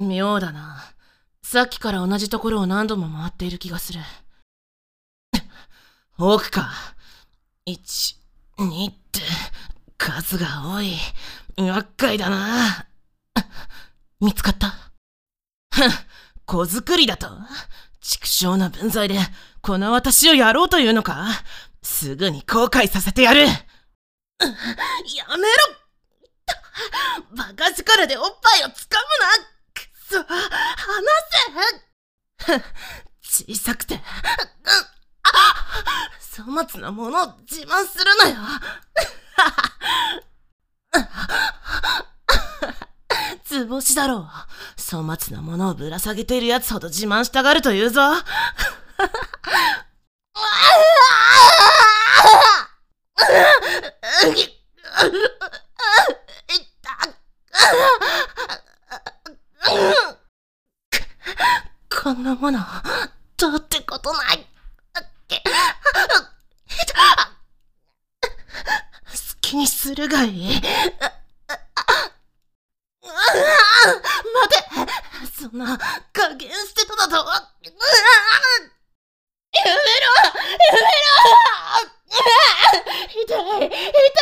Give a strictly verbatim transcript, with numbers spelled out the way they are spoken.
妙だな。さっきから同じところを何度も回っている気がする。奥か。一、二って数が多い。厄介だな。見つかった。ふん、子作りだと。畜生な分際でこの私をやろうというのか。すぐに後悔させてやる。やめろ。バカ力でおっぱいをつかむな。くそ、離せ。小さくて粗末なものを自慢するなよ。図星だろう。粗末なものをぶら下げているやつほど自慢したがるというぞ。こんなものどうってことない。好きにするがいい。待て、そんな加減してただと。やめろ、やめろ。痛い、痛い。